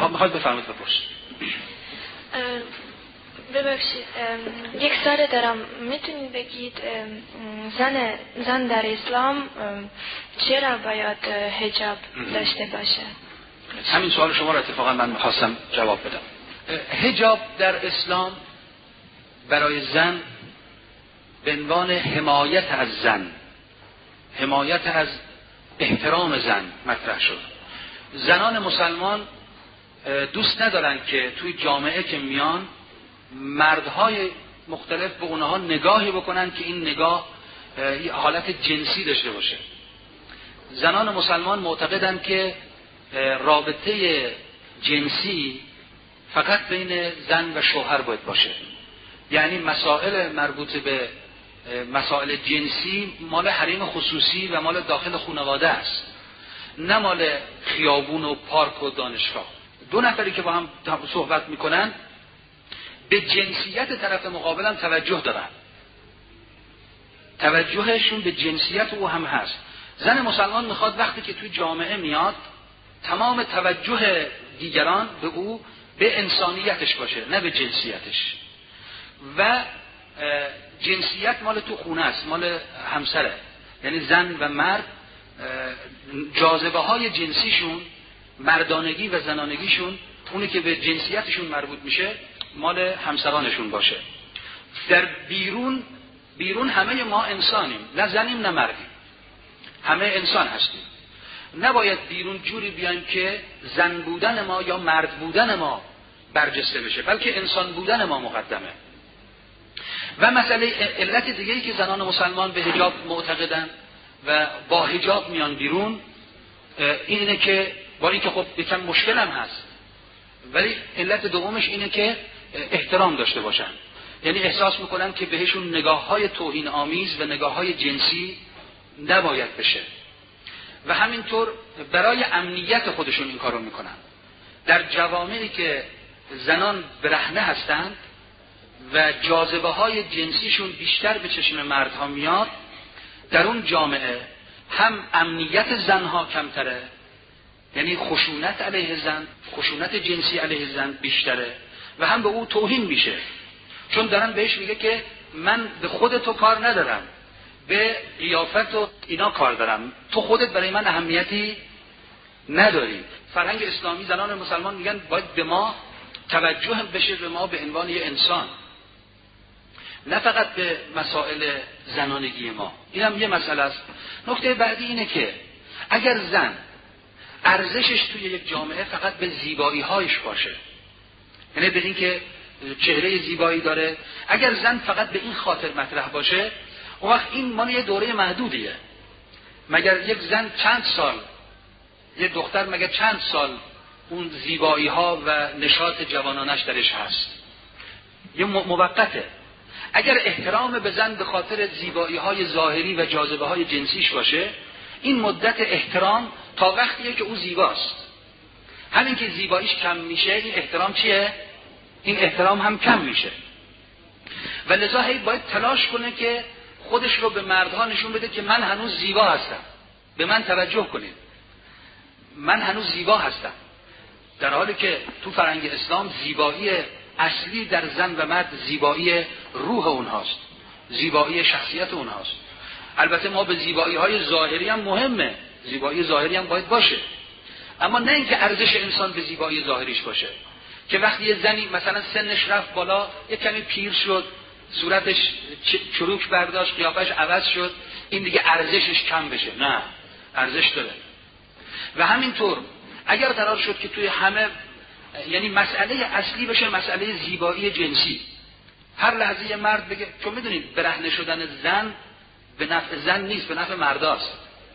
میخواد بفرمایید بپرس. ببخشید یک سال دارم، میتونید بگید زن در اسلام چرا باید حجاب داشته باشه؟ همین سوال شما رو اتفاقا من میخواستم جواب بدم. حجاب در اسلام برای زن به عنوان حمایت از زن، حمایت از احترام زن مطرح شد. زنان مسلمان دوست ندارن که توی جامعه که میان مردهای مختلف به اونها نگاهی بکنن که این نگاه حالت جنسی داشته باشه. زنان مسلمان معتقدن که رابطه جنسی فقط بین زن و شوهر باید باشه، یعنی مسائل مربوط به مسائل جنسی مال حریم خصوصی و مال داخل خانواده است، نه مال خیابون و پارک و دانشگاه. دو نفری که با هم صحبت میکنن به جنسیت طرف مقابل هم توجه دارن، توجهشون به جنسیت او هم هست. زن مسلمان میخواد وقتی که توی جامعه میاد تمام توجه دیگران به او به انسانیتش باشه، نه به جنسیتش. و جنسیت مال تو خونه است، مال همسره. یعنی زن و مرد جاذبه های جنسیشون، مردانگی و زنانگیشون، اونی که به جنسیتشون مربوط میشه مال همسرانشون باشه. در بیرون همه ما انسانیم، نه زنیم نه مردیم، همه انسان هستیم. نباید بیرون جوری بیایم که زن بودن ما یا مرد بودن ما برجسته بشه، بلکه انسان بودن ما مقدمه. و مسئله علت دیگه‌ای که زنان مسلمان به حجاب معتقدن و با حجاب میان بیرون اینه که با اینکه خب یکم مشکل هم هست، ولی علت دومش اینه که احترام داشته باشن. یعنی احساس میکنن که بهشون نگاه‌های توهین آمیز و نگاه‌های جنسی نباید بشه و همینطور برای امنیت خودشون این کارو میکنن. در جوامعی که زنان برهنه هستند و جاذبه های جنسیشون بیشتر به چشم مردها میاد، در اون جامعه هم امنیت زنها کمتره، یعنی خشونت علیه زن، خشونت جنسی علیه زن بیشتره و هم به او توهین میشه، چون دارن بهش میگه که من به خودتو کار ندارم، به قیافت و اینا کار دارم، تو خودت برای من اهمیتی نداری. فرهنگ اسلامی زنان مسلمان میگن باید به ما توجه بشه، به ما به عنوان یه انسان، نه فقط به مسائل زنانگی ما. این هم یه مسئله است. نکته بعدی اینه که اگر زن ارزشش توی یک جامعه فقط به زیبایی هایش باشه، یعنی به این که چهره زیبایی داره، اگر زن فقط به این خاطر مطرح باشه، اون وقت این مال یه دوره محدودیه. مگر یک زن چند سال، یک دختر مگر چند سال اون زیبایی ها و نشاط جوانانش درش هست؟ یه موقته. اگر احترام به زن به خاطر زیبایی های ظاهری و جاذبه های جنسیش باشه، این مدت احترام تا وقتیه که او زیباست. همین که زیباییش کم میشه، این احترام چیه؟ این احترام هم کم میشه. و لذا هی باید تلاش کنه که خودش رو به مردها نشون بده که من هنوز زیبا هستم، به من توجه کنید، من هنوز زیبا هستم. در حالی که تو فرهنگ اسلام زیبایی اصلی در زن و مرد زیبایی روح اونهاست، زیبایی شخصیت اونهاست. البته ما به زیبایی های ظاهری هم مهمه، زیبایی ظاهری هم باید باشه، اما نه اینکه ارزش انسان به زیبایی ظاهریش باشه که وقتی یه زنی مثلا سنش رفت بالا، یه کمی پیر شد، صورتش چروک برداشت، قیافش عوض شد، این دیگه ارزشش کم بشه. نه، ارزش داره. و همینطور اگر قرار شد که توی همه، یعنی مسئله اصلی بشه مسئله زیبایی جنسی، هر لحظه یه مرد بگه، چون میدونید برهنه شدن زن به نفع زن نیست، به نفع مرداست.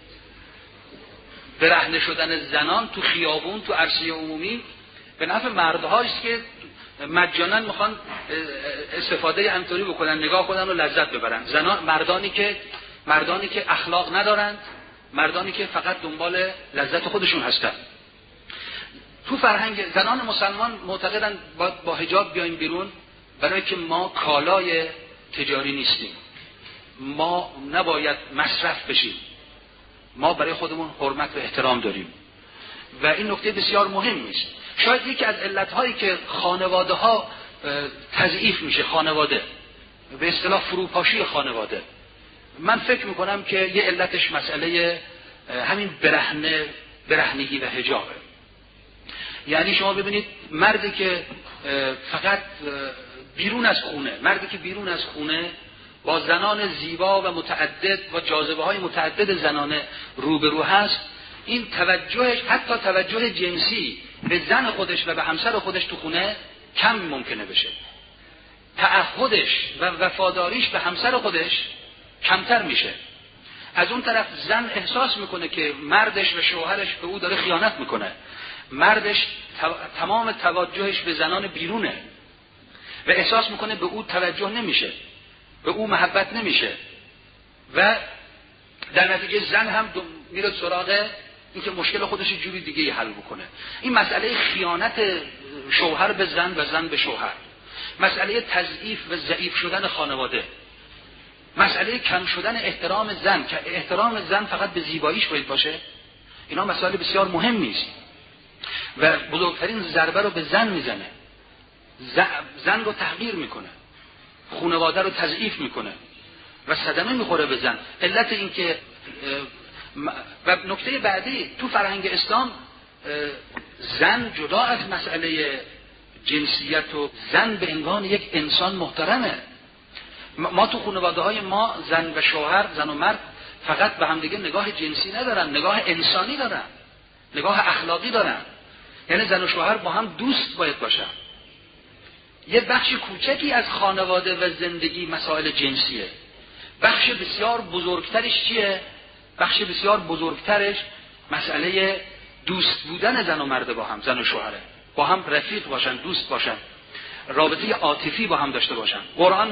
برهنه شدن زنان تو خیابون، تو عرصه عمومی به نفع مردهاست که مجانا میخوان استفاده همطوری بکنن، نگاه کنن و لذت ببرن. زنان، مردانی که اخلاق ندارند، مردانی که فقط دنبال لذت خودشون هستن. تو فرهنگ زنان مسلمان معتقدن باید با حجاب بیایم بیرون، برای که ما کالای تجاری نیستیم، ما نباید مصرف بشیم، ما برای خودمون حرمت و احترام داریم. و این نکته بسیار مهمی است. شاید یکی از علت‌هایی که خانواده‌ها تضعیف میشه، خانواده به اصطلاح فروپاشی خانواده، من فکر میکنم که یه علتش مسئله همین برهنگی و حجابه. یعنی شما ببینید مردی که فقط بیرون از خونه، مردی که بیرون از خونه با زنان زیبا و متعدد و جاذبه های متعدد زنانه روبرو هست، این توجهش، حتی توجه جنسی به زن خودش و به همسر خودش تو خونه کم ممکنه بشه. تعهدش و وفاداریش به همسر خودش کمتر میشه. از اون طرف زن احساس میکنه که مردش و شوهرش به او داره خیانت میکنه. مردش تمام توجهش به زنان بیرونه و احساس میکنه به او توجه نمیشه، به او محبت نمیشه و در نتیجه زن هم میره سراغ اینکه مشکل خودش جوری دیگه حل بکنه. این مسئله خیانت شوهر به زن و زن به شوهر، مسئله تضعیف و ضعیف شدن خانواده، مسئله کم شدن احترام زن، که احترام زن فقط به زیباییش باید باشه، اینا مسائل بسیار مهمی است و بزرگترین ضربه رو به زن میزنه. زن رو تحقیر میکنه، خانواده رو تضعیف میکنه و صدمه میخوره به زن. علت این که و نکته بعدی تو فرهنگ اسلام زن جدا از مسئله جنسیت و زن به عنوان یک انسان محترمه. ما تو خانواده های ما زن و شوهر، زن و مرد فقط به هم دیگه نگاه جنسی ندارن، نگاه انسانی دارن، نگاه اخلاقی دارن. یعنی زن و شوهر با هم دوست باید باشن. یه بخش کوچکی از خانواده و زندگی مسائل جنسیه. بخش بسیار بزرگترش چیه؟ بخش بسیار بزرگترش مسئله دوست بودن زن و مرد با هم، زن و شوهره، با هم رفیق باشن، دوست باشن، رابطه عاطفی با هم داشته باشن.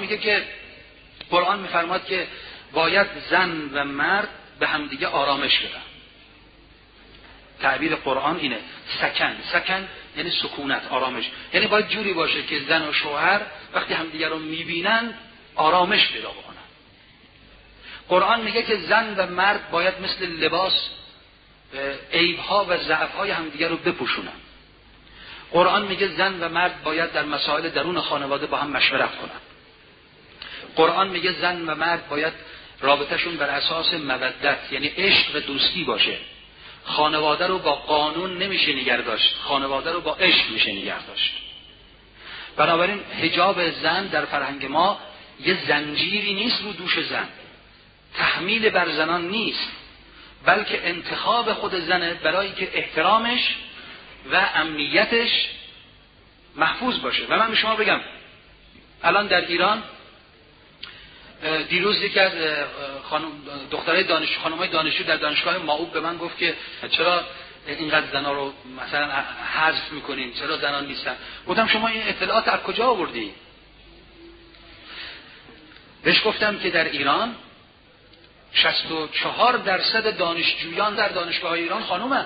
قرآن میفرماد که باید زن و مرد به هم دیگه آرامش بدن. تعبیر قرآن اینه، سکن یعنی سکونت، آرامش. یعنی باید جوری باشه که زن و شوهر وقتی همدیگه رو میبینن آرامش پیدا بکنن. قرآن میگه که زن و مرد باید مثل لباس عیب‌ها و ضعف‌های همدیگه رو بپوشونن. قرآن میگه زن و مرد باید در مسائل درون خانواده با هم مشورت کنن. قرآن میگه زن و مرد باید رابطهشون بر اساس مودت یعنی عشق و دوستی باشه. خانواده رو با قانون نمیشه نگه داشت، خانواده رو با عشق میشه نگه داشت. بنابراین حجاب زن در فرهنگ ما یه زنجیری نیست رو دوش زن، تحمیل بر زنان نیست، بلکه انتخاب خود زنه برای که احترامش و امنیتش محفوظ باشه. و من به شما بگم الان در ایران دیروز یکی از خانم‌های دانشجو در دانشگاه معوب به من گفت که چرا اینقدر زنا رو مثلا حذف میکنین، چرا زنان نیستن؟ گفتم شما این اطلاعات از کجا آوردی؟ بهش گفتم که در ایران 64% دانشجویان در دانشگاه‌های ایران خانومن.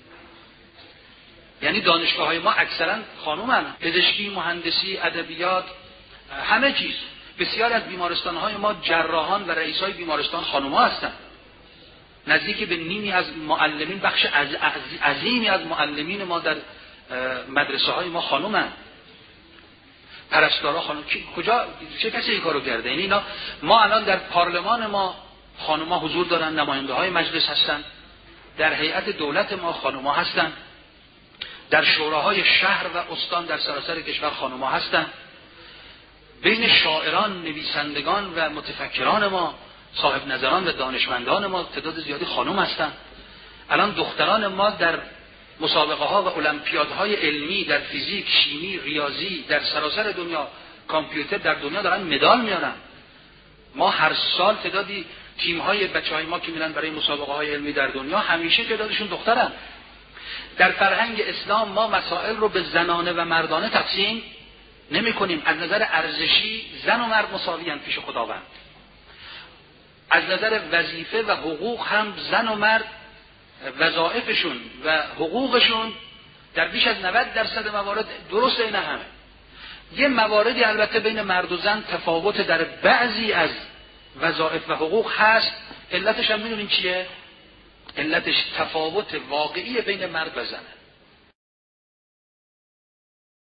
یعنی دانشگاه‌های ما اکثرا خانومن، پزشکی، مهندسی، ادبیات، همه چیز. بسیار از بیمارستان‌های ما جراحان و رئیسای بیمارستان خانوما هستن. نزدیک به نیمی از معلمین، بخش عظیمی از معلمین ما در مدرسه‌های ما خانومن. پرستارا خانم، کجا چه کسی این کارو کرده؟ یعنی اینا، ما الان در پارلمان ما خانوما حضور دارن، نماینده‌های مجلس هستن، در هیئت دولت ما خانوما هستن، در شوراهای شهر و استان در سراسر کشور خانوما هستن. بین شاعران، نویسندگان و متفکران ما، صاحب نظران و دانشمندان ما تعداد زیادی خانم هستن. الان دختران ما در مسابقه ها و المپیادهای علمی در فیزیک، شیمی، ریاضی در سراسر دنیا، کامپیوتر در دنیا دارن مدال میارن. ما هر سال تعدادی تیم های بچهای ما که میرن برای مسابقه های علمی در دنیا همیشه تعدادشون دخترن. در فرهنگ اسلام ما مسائل رو به زنانه و مردانه تقسیم نمی کنیم. از نظر ارزشی زن و مرد مساویان پیش خداوند. از نظر وظیفه و حقوق هم زن و مرد وظایفشون و حقوقشون در بیش از 90% موارد درست این همه. یه مواردی البته بین مرد و زن تفاوت در بعضی از وظایف و حقوق هست. علتش هم میدونین چیه؟ علتش تفاوت واقعی بین مرد و زنه.